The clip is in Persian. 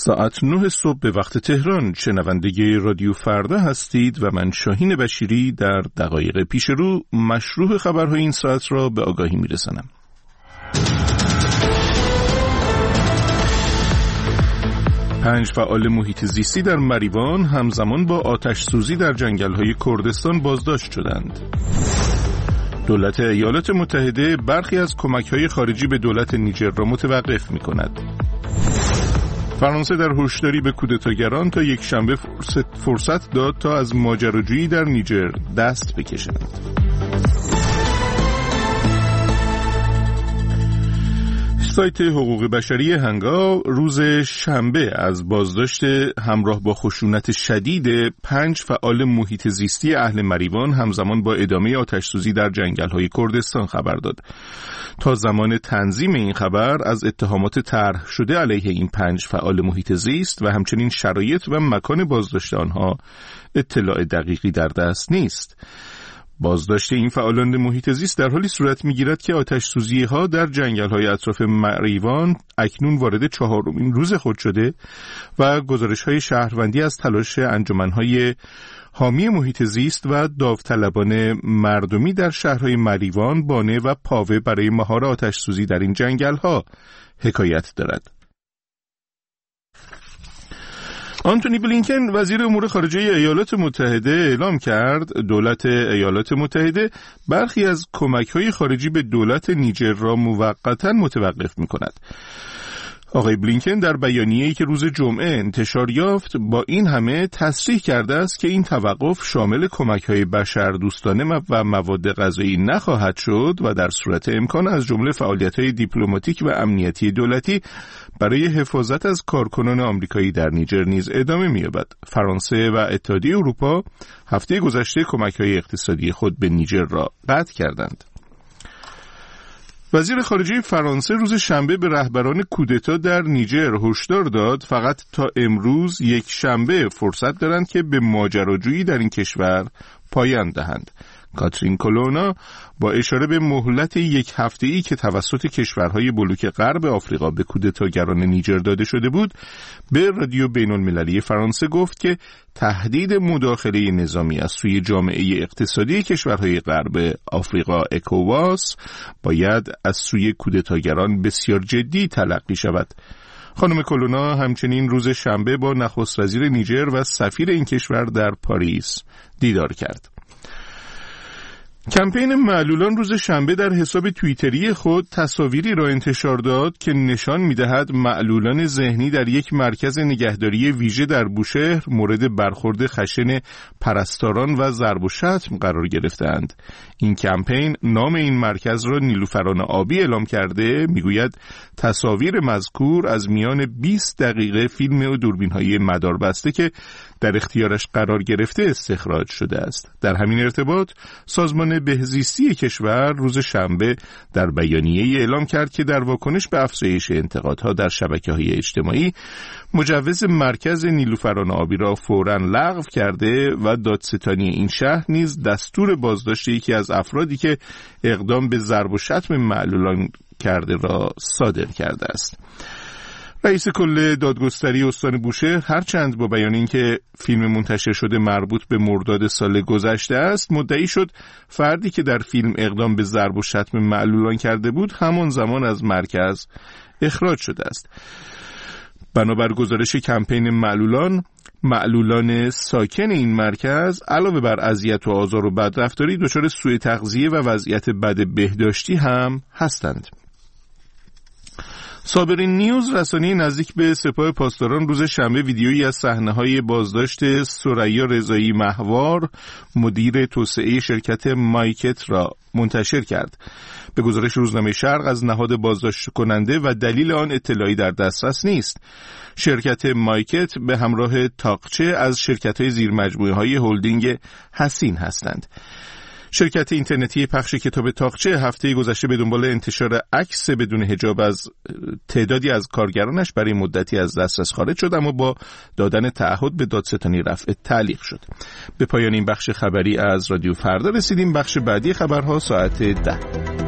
ساعت 9 صبح به وقت تهران شنونده رادیو فردا هستید و من شاهین بشیری در دقایق پیش رو مشروع خبرهای این ساعت را به آگاهی میرسانم. 5 فعال محیط زیستی در مریوان همزمان با آتش سوزی در جنگل‌های کردستان بازداشت شدند. دولت ایالات متحده برخی از کمک‌های خارجی به دولت نیجر را متوقف می‌کند. فرانسه در هشداری به کودتاگران تا یک شنبه فرصت داد تا از ماجراجویی در نیجر دست بکشند. سایت حقوق بشری هنگا روز شنبه از بازداشت همراه با خشونت شدید 5 فعال محیط زیستی اهل مریوان همزمان با ادامه آتش‌سوزی در جنگل‌های کردستان خبر داد. تا زمان تنظیم این خبر از اتهامات طرح شده علیه این 5 فعال محیط زیست و همچنین شرایط و مکان بازداشت آنها اطلاع دقیقی در دست نیست. بازداشت این فعالان محیط زیست در حالی صورت می‌گیرد که آتش‌سوزی‌ها در جنگل‌های اطراف مریوان اکنون وارد 4مین روز خود شده و گزارش‌های شهروندی از تلاش انجمن‌های حامی محیط زیست و داوطلبان مردمی در شهرهای مریوان، بانه و پاوه برای مهار آتش‌سوزی در این جنگل‌ها حکایت دارد. آنتونی بلینکن وزیر امور خارجه ایالات متحده اعلام کرد دولت ایالات متحده برخی از کمک‌های خارجی به دولت نیجر را موقتاً متوقف می‌کند. آقای بلینکن در بیانیه‌ای که روز جمعه انتشار یافت با این همه تصریح کرده است که این توقف شامل کمک‌های بشردوستانه و مواد غذایی نخواهد شد و در صورت امکان از جمله فعالیت‌های دیپلماتیک و امنیتی دولتی برای حفاظت از کارکنان آمریکایی در نیجر نیز ادامه می‌یابد. فرانسه و اتحادیه اروپا هفته گذشته کمک‌های اقتصادی خود به نیجر را قطع کردند. وزیر خارجه فرانسه روز شنبه به رهبران کودتا در نیجر هشدار داد فقط تا امروز یک شنبه فرصت دارند که به ماجراجویی در این کشور پایان دهند. کاترین کولونا با اشاره به مهلت یک هفته‌ای که توسط کشورهای بلوک غرب آفریقا به کودتاگران نیجر داده شده بود، به رادیو بین‌المللی فرانسه گفت که تهدید مداخله نظامی از سوی جامعه اقتصادی کشورهای غرب آفریقا اکوواس باید از سوی کودتاگران بسیار جدی تلقی شود. خانم کولونا همچنین روز شنبه با نخست وزیر نیجر و سفیر این کشور در پاریس دیدار کرد. کمپین معلولان روز شنبه در حساب توییتری خود تصاویری را انتشار داد که نشان می‌دهد معلولان ذهنی در یک مرکز نگهداری ویژه در بوشهر مورد برخورد خشن پرستاران و ضرب و شتم قرار گرفتند. این کمپین نام این مرکز را نیلوفران آبی اعلام کرده، میگوید تصاویر مذکور از میان 20 دقیقه فیلم و دوربین‌های مداربسته که در اختیارش قرار گرفته استخراج شده است. در همین ارتباط سازمان بهزیستی کشور روز شنبه در بیانیه‌ای اعلام کرد که در واکنش به افزایش انتقادها در شبکه‌های اجتماعی مجوز مرکز نیلوفران آبی را فوراً لغو کرده و دادستانی این شهر نیز دستور بازداشت یکی از افرادی که اقدام به ضرب و شتم معلولان کرده را صادر کرده است. رئیس کل دادگستری استان بوشهر هرچند با بیان اینکه فیلم منتشر شده مربوط به مرداد سال گذشته است، مدعی شد فردی که در فیلم اقدام به ضرب و شتم معلولان کرده بود همان زمان از مرکز اخراج شده است. بنابر گزارش کمپین معلولان ساکن این مرکز علاوه بر اذیت و آزار و بدرفتاری دچار سوء تغذیه و وضعیت بد بهداشتی هم هستند. صابرین نیوز رسانه نزدیک به سپاه پاسداران روز شنبه ویدیویی از صحنه‌های بازداشت ثریا رضایی مهوار مدیر توسعه شرکت مایکت را منتشر کرد. به گزارش روزنامه شرق از نهاد بازداشت کننده و دلیل آن اطلاعی در دسترس نیست. شرکت مایکت به همراه تاقچه از شرکت‌های زیرمجموعه‌های هلدینگ حسین هستند. شرکت اینترنتی پخش کتاب تاقچه هفته گذشته به دنبال انتشار عکس بدون حجاب از تعدادی از کارگرانش برای مدتی از دسترس خارج شد، اما با دادن تعهد به دادستانی رفع تعلیق شد. به پایان این بخش خبری از رادیو فردا رسیدیم. بخش بعدی خبرها ساعت 10.